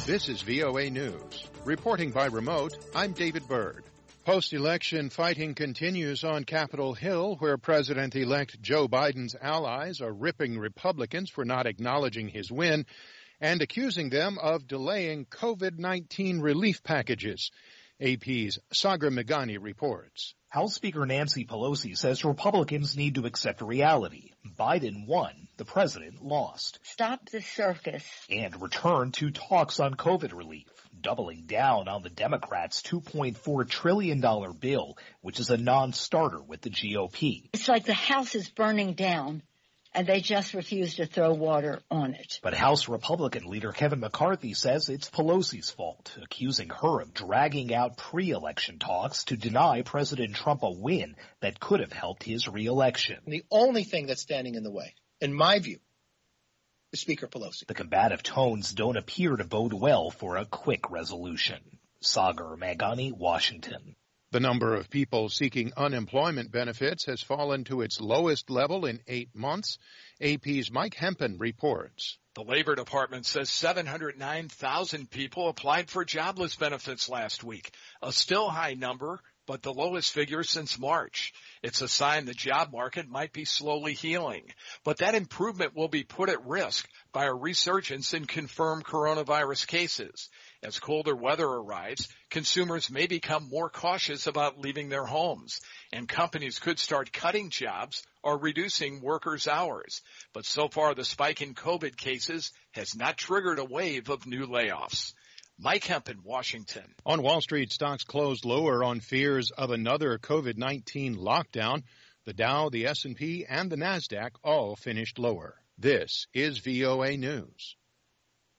This is VOA News. Reporting by remote, I'm David Byrd. Post-election fighting continues on Capitol Hill, where President-elect Joe Biden's allies are ripping Republicans for not acknowledging his win and accusing them of delaying COVID-19 relief packages. AP's Sagar Meghani reports. House Speaker Nancy Pelosi says Republicans need to accept reality. Biden won. The president lost. Stop the circus. And return to talks on COVID relief, doubling down on the Democrats' $2.4 trillion bill, which is a non-starter with the GOP. It's like the house is burning down, and they just refuse to throw water on it. But House Republican leader Kevin McCarthy says it's Pelosi's fault, accusing her of dragging out pre-election talks to deny President Trump a win that could have helped his re-election. The only thing that's standing in the way, in my view, is Speaker Pelosi. The combative tones don't appear to bode well for a quick resolution. Sagar Meghani, Washington. The number of people seeking unemployment benefits has fallen to its lowest level in 8 months. AP's Mike Hempen reports. The Labor Department says 709,000 people applied for jobless benefits last week, a still high number, but the lowest figure since March. It's a sign the job market might be slowly healing, but that improvement will be put at risk by a resurgence in confirmed coronavirus cases. As colder weather arrives, consumers may become more cautious about leaving their homes, and companies could start cutting jobs or reducing workers' hours. But so far, the spike in COVID cases has not triggered a wave of new layoffs. Mike Hempen, Washington. On Wall Street, stocks closed lower on fears of another COVID-19 lockdown. The Dow, the S&P, and the NASDAQ all finished lower. This is VOA News.